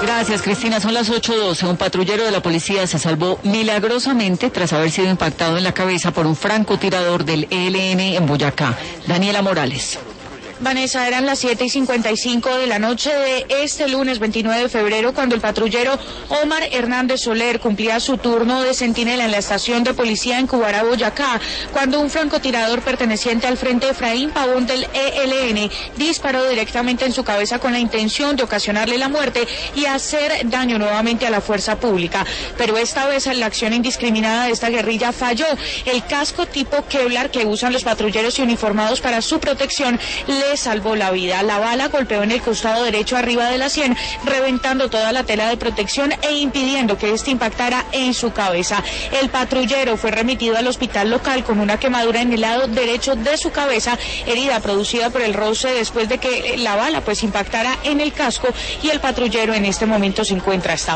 Gracias, Cristina. Son las 8:12. Un patrullero de la policía se salvó milagrosamente tras haber sido impactado en la cabeza por un francotirador del ELN en Boyacá. Daniela Morales. Vanessa, eran las 7:55 de la noche de este lunes 29 de febrero cuando el patrullero Omar Hernández Soler cumplía su turno de centinela en la estación de policía en Cubará, Boyacá, cuando un francotirador perteneciente al Frente Efraín Pavón del ELN disparó directamente en su cabeza con la intención de ocasionarle la muerte y hacer daño nuevamente a la fuerza pública. Pero esta vez la acción indiscriminada de esta guerrilla falló. El casco tipo Kevlar que usan los patrulleros y uniformados para su protección le salvó la vida. La bala golpeó en el costado derecho arriba de la sien, reventando toda la tela de protección e impidiendo que este impactara en su cabeza. El patrullero fue remitido al hospital local con una quemadura en el lado derecho de su cabeza, herida producida por el roce después de que la bala impactara en el casco, y el patrullero en este momento se encuentra estable.